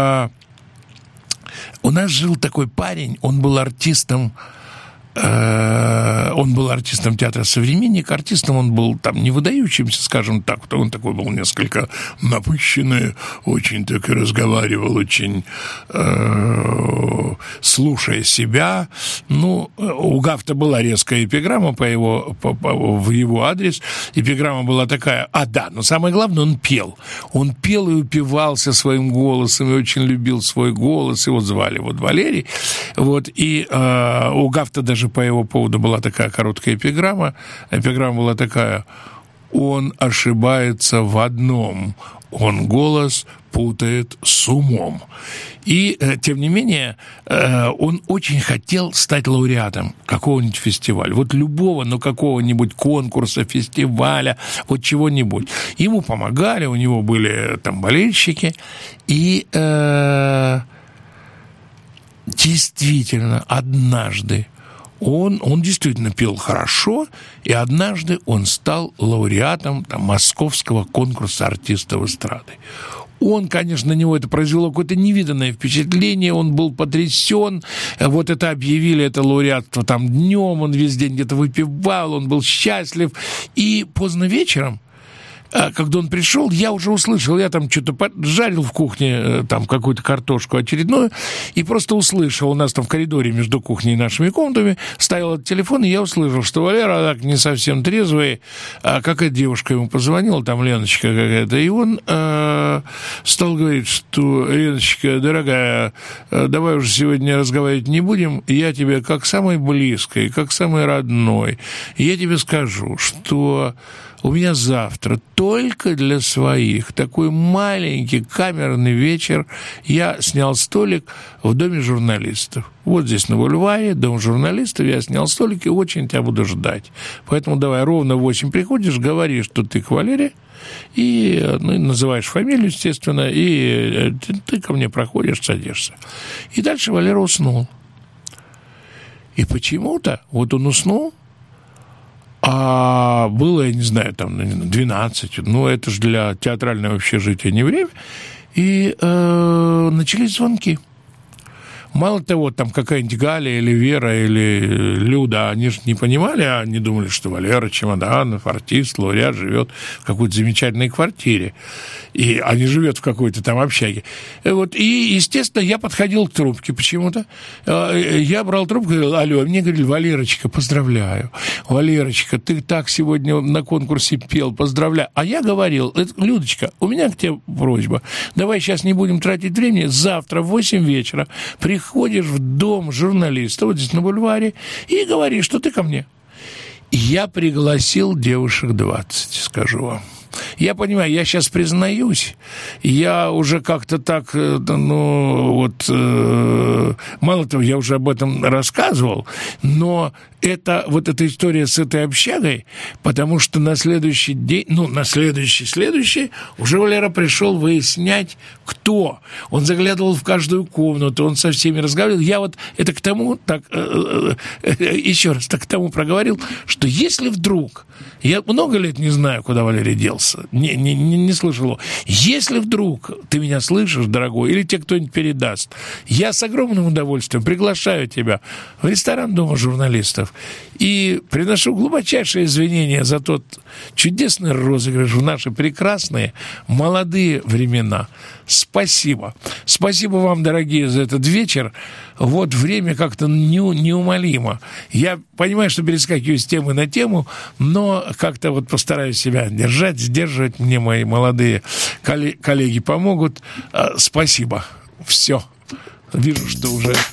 у нас жил такой парень, он был артистом театра «Современник». Артистом он был там не выдающимся, скажем так. Он такой был несколько напыщенный, очень так и разговаривал, очень слушая себя. Ну, у Гафта была резкая эпиграмма в его адрес. Эпиграмма была такая: но самое главное, он пел. Он пел и упивался своим голосом, и очень любил свой голос. Его звали Валерий. Вот, и у Гафта даже по его поводу была такая короткая эпиграмма. Эпиграмма была такая: он ошибается в одном, он голос путает с умом. И, тем не менее, он очень хотел стать лауреатом какого-нибудь фестиваля. Вот любого, но какого-нибудь конкурса, фестиваля, вот чего-нибудь. Ему помогали, у него были там болельщики. И действительно, однажды он действительно пел хорошо, и однажды он стал лауреатом московского конкурса артистов эстрады. Он, конечно, на него это произвело какое-то невиданное впечатление, он был потрясен, вот это объявили, это лауреатство там днем, он весь день где-то выпивал, он был счастлив, и поздно вечером, когда он пришел, я уже услышал, я там что-то жарил в кухне, там какую-то картошку очередную, и просто услышал, у нас там в коридоре между кухней и нашими комнатами стоял этот телефон, и я услышал, что Валера так не совсем трезвый, какая-то девушка ему позвонила, там Леночка какая-то, и он стал говорить, что: Леночка, дорогая, давай уже сегодня разговаривать не будем, я тебе как самой близкой, как самой родной, я тебе скажу, что у меня завтра только для своих такой маленький камерный вечер. Я снял столик в Доме журналистов. Вот здесь на бульваре, Дом журналистов, я снял столик и очень тебя буду ждать. Поэтому давай ровно в 8 приходишь, говоришь, что ты к Валере, и называешь фамилию, естественно, и ты ко мне проходишь, садишься. И дальше Валера уснул. И почему-то вот он уснул, а было, я не знаю, там 12, это же для театрального общежития не время, и начались звонки. Мало того, там какая-нибудь Галя или Вера или Люда, они же не понимали, они думали, что Валера Чемоданов, артист, лауреат, живет в какой-то замечательной квартире. И они живет в какой-то там общаге. И, естественно, я подходил к трубке почему-то. Я брал трубку и говорил: алло, мне говорили: Валерочка, поздравляю. Валерочка, ты так сегодня на конкурсе пел, поздравляю. А я говорил: Людочка, у меня к тебе просьба. Давай сейчас не будем тратить времени. Завтра в 8 вечера приходишь в Дом журналиста, вот здесь на бульваре, и говоришь, что ты ко мне. И я пригласил девушек 20, скажу вам. Я понимаю, я сейчас признаюсь, я уже как-то так, мало того, я уже об этом рассказывал, но это вот эта история с этой общагой, потому что на следующий день, на следующий, уже Валера пришел выяснять, кто. Он заглядывал в каждую комнату, он со всеми разговаривал. Я вот это к тому, еще раз, к тому проговорил, что если вдруг, я много лет не знаю, куда Валерий делся, раз не слышал его. Если вдруг ты меня слышишь, дорогой, или тебе кто-нибудь передаст, я с огромным удовольствием приглашаю тебя в ресторан Дома журналистов и приношу глубочайшие извинения за тот чудесный розыгрыш в наши прекрасные молодые времена. Спасибо. Спасибо вам, дорогие, за этот вечер. Вот время как-то неумолимо. Я понимаю, что перескакиваю с темы на тему, но как-то вот постараюсь себя держать, сдерживать. Мне мои молодые коллеги помогут. Спасибо. Все. Вижу, что уже